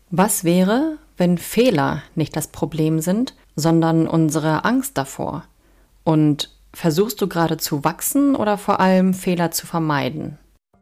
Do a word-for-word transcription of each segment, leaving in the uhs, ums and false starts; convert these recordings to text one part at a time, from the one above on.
Was wäre, wenn Fehler nicht das Problem sind, sondern unsere Angst davor? Und versuchst du gerade zu wachsen oder vor allem Fehler zu vermeiden?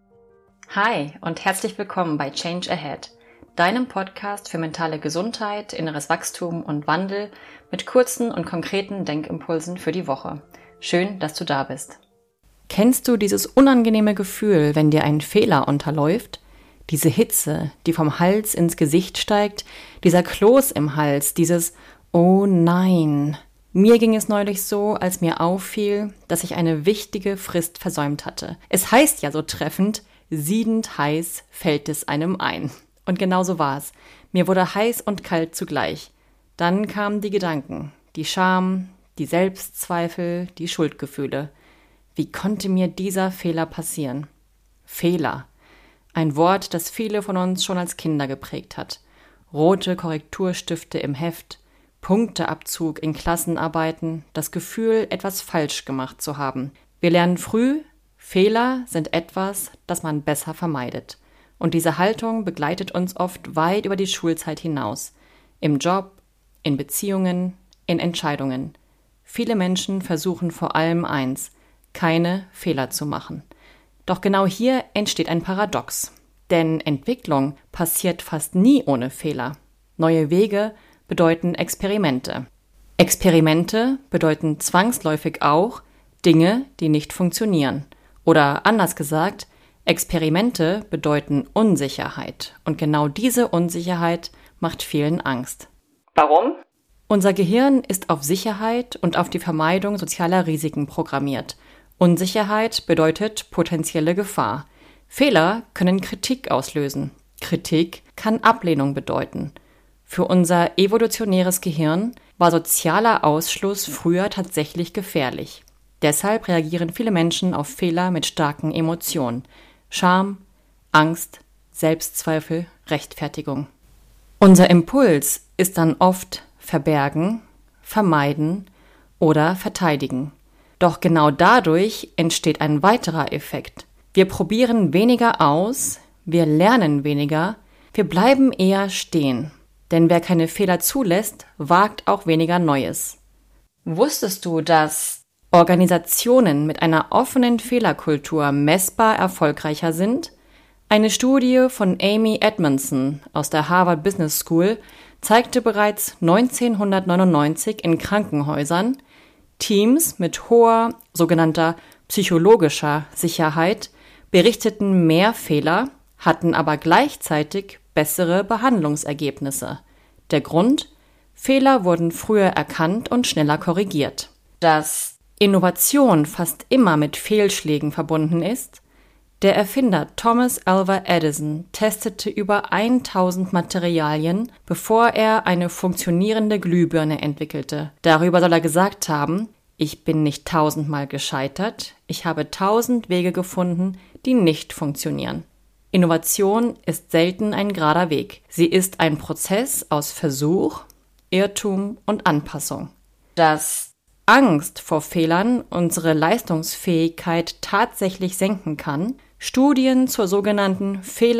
Hi und herzlich willkommen bei Change Ahead, deinem Podcast für mentale Gesundheit, inneres Wachstum und Wandel mit kurzen und konkreten Denkimpulsen für die Woche. Schön, dass du da bist. Kennst du dieses unangenehme Gefühl, wenn dir ein Fehler unterläuft? Diese Hitze, die vom Hals ins Gesicht steigt, dieser Kloß im Hals, dieses Oh nein. Mir ging es neulich so, als mir auffiel, dass ich eine wichtige Frist versäumt hatte. Es heißt ja so treffend, siedend heiß fällt es einem ein. Und genau so war es. Mir wurde heiß und kalt zugleich. Dann kamen die Gedanken, die Scham, die Selbstzweifel, die Schuldgefühle. Wie konnte mir dieser Fehler passieren? Fehler. Ein Wort, das viele von uns schon als Kinder geprägt hat. Rote Korrekturstifte im Heft, Punkteabzug in Klassenarbeiten, das Gefühl, etwas falsch gemacht zu haben. Wir lernen früh, Fehler sind etwas, das man besser vermeidet. Und diese Haltung begleitet uns oft weit über die Schulzeit hinaus. Im Job, in Beziehungen, in Entscheidungen. Viele Menschen versuchen vor allem eins, keine Fehler zu machen. Doch genau hier entsteht ein Paradox. Denn Entwicklung passiert fast nie ohne Fehler. Neue Wege bedeuten Experimente. Experimente bedeuten zwangsläufig auch Dinge, die nicht funktionieren. Oder anders gesagt, Experimente bedeuten Unsicherheit. Und genau diese Unsicherheit macht vielen Angst. Warum? Unser Gehirn ist auf Sicherheit und auf die Vermeidung sozialer Risiken programmiert. Unsicherheit bedeutet potenzielle Gefahr. Fehler können Kritik auslösen. Kritik kann Ablehnung bedeuten. Für unser evolutionäres Gehirn war sozialer Ausschluss früher tatsächlich gefährlich. Deshalb reagieren viele Menschen auf Fehler mit starken Emotionen. Scham, Angst, Selbstzweifel, Rechtfertigung. Unser Impuls ist dann oft verbergen, vermeiden oder verteidigen. Doch genau dadurch entsteht ein weiterer Effekt. Wir probieren weniger aus, wir lernen weniger, wir bleiben eher stehen. Denn wer keine Fehler zulässt, wagt auch weniger Neues. Wusstest du, dass Organisationen mit einer offenen Fehlerkultur messbar erfolgreicher sind? Eine Studie von Amy Edmondson aus der Harvard Business School zeigte bereits neunzehnhundertneunundneunzig in Krankenhäusern, Teams mit hoher, sogenannter psychologischer Sicherheit berichteten mehr Fehler, hatten aber gleichzeitig bessere Behandlungsergebnisse. Der Grund? Fehler wurden früher erkannt und schneller korrigiert. dass Innovation fast immer mit Fehlschlägen verbunden ist? Der Erfinder Thomas Alva Edison testete über tausend Materialien, bevor er eine funktionierende Glühbirne entwickelte. Darüber soll er gesagt haben: Ich bin nicht tausendmal gescheitert, ich habe tausend Wege gefunden, die nicht funktionieren. Innovation ist selten ein gerader Weg. Sie ist ein Prozess aus Versuch, Irrtum und Anpassung. dass Angst vor Fehlern unsere Leistungsfähigkeit tatsächlich senken kann. Studien zur sogenannten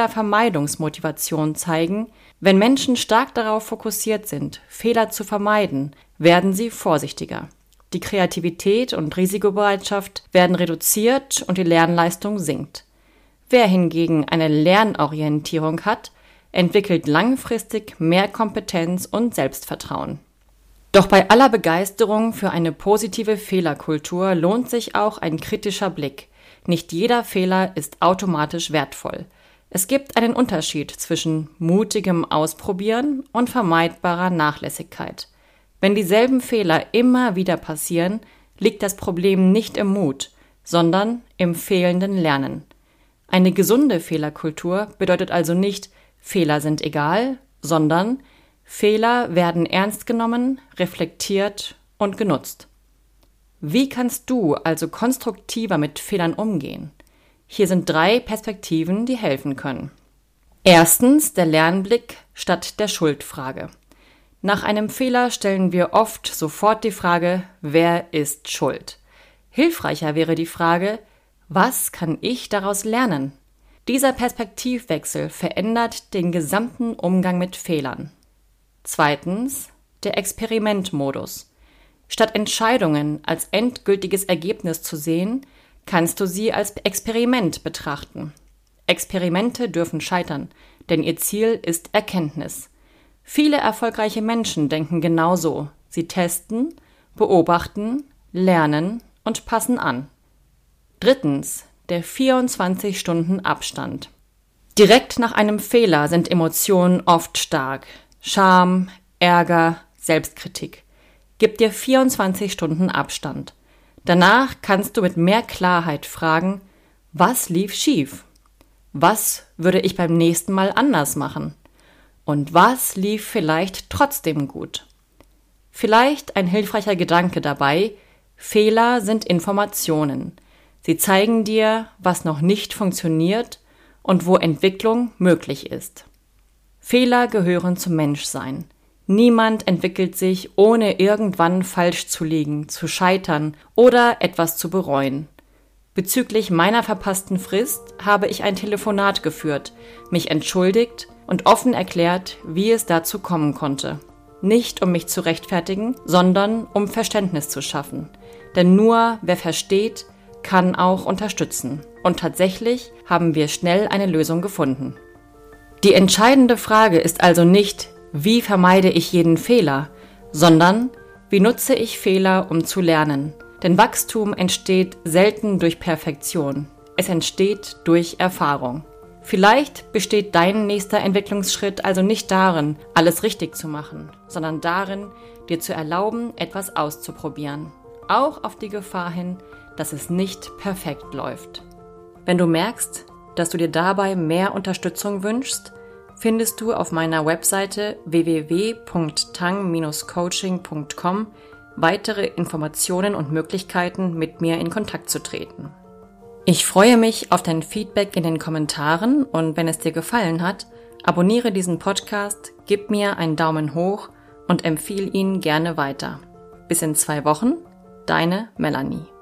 Fehlervermeidungsmotivation zeigen, wenn Menschen stark darauf fokussiert sind, Fehler zu vermeiden, werden sie vorsichtiger. Die Kreativität und Risikobereitschaft werden reduziert und die Lernleistung sinkt. Wer hingegen eine Lernorientierung hat, entwickelt langfristig mehr Kompetenz und Selbstvertrauen. Doch bei aller Begeisterung für eine positive Fehlerkultur lohnt sich auch ein kritischer Blick. Nicht jeder Fehler ist automatisch wertvoll. Es gibt einen Unterschied zwischen mutigem Ausprobieren und vermeidbarer Nachlässigkeit. Wenn dieselben Fehler immer wieder passieren, liegt das Problem nicht im Mut, sondern im fehlenden Lernen. Eine gesunde Fehlerkultur bedeutet also nicht, Fehler sind egal, sondern Fehler werden ernst genommen, reflektiert und genutzt. Wie kannst du also konstruktiver mit Fehlern umgehen? Hier sind drei Perspektiven, die helfen können. Erstens der Lernblick statt der Schuldfrage. Nach einem Fehler stellen wir oft sofort die Frage, wer ist schuld? Hilfreicher wäre die Frage, was kann ich daraus lernen? Dieser Perspektivwechsel verändert den gesamten Umgang mit Fehlern. Zweitens, der Experimentmodus. Statt Entscheidungen als endgültiges Ergebnis zu sehen, kannst du sie als Experiment betrachten. Experimente dürfen scheitern, denn ihr Ziel ist Erkenntnis. Viele erfolgreiche Menschen denken genauso. Sie testen, beobachten, lernen und passen an. Drittens, der vierundzwanzig-Stunden-Abstand. Direkt nach einem Fehler sind Emotionen oft stark. Scham, Ärger, Selbstkritik. Gib dir vierundzwanzig Stunden Abstand. Danach kannst du mit mehr Klarheit fragen, was lief schief? Was würde ich beim nächsten Mal anders machen? Und was lief vielleicht trotzdem gut? Vielleicht ein hilfreicher Gedanke dabei: Fehler sind Informationen. Sie zeigen dir, was noch nicht funktioniert und wo Entwicklung möglich ist. Fehler gehören zum Menschsein. Niemand entwickelt sich, ohne irgendwann falsch zu liegen, zu scheitern oder etwas zu bereuen. Bezüglich meiner verpassten Frist habe ich ein Telefonat geführt, mich entschuldigt und offen erklärt, wie es dazu kommen konnte. Nicht um mich zu rechtfertigen, sondern um Verständnis zu schaffen. Denn nur wer versteht, kann auch unterstützen. Und tatsächlich haben wir schnell eine Lösung gefunden. Die entscheidende Frage ist also nicht, wie vermeide ich jeden Fehler, sondern wie nutze ich Fehler, um zu lernen. Denn Wachstum entsteht selten durch Perfektion. Es entsteht durch Erfahrung. Vielleicht besteht dein nächster Entwicklungsschritt also nicht darin, alles richtig zu machen, sondern darin, dir zu erlauben, etwas auszuprobieren. Auch auf die Gefahr hin, dass es nicht perfekt läuft. Wenn du merkst, dass du dir dabei mehr Unterstützung wünschst, findest du auf meiner Webseite w w w punkt tang Bindestrich coaching punkt com weitere Informationen und Möglichkeiten, mit mir in Kontakt zu treten. Ich freue mich auf dein Feedback in den Kommentaren und wenn es dir gefallen hat, abonniere diesen Podcast, gib mir einen Daumen hoch und empfehle ihn gerne weiter. Bis in zwei Wochen, deine Melanie.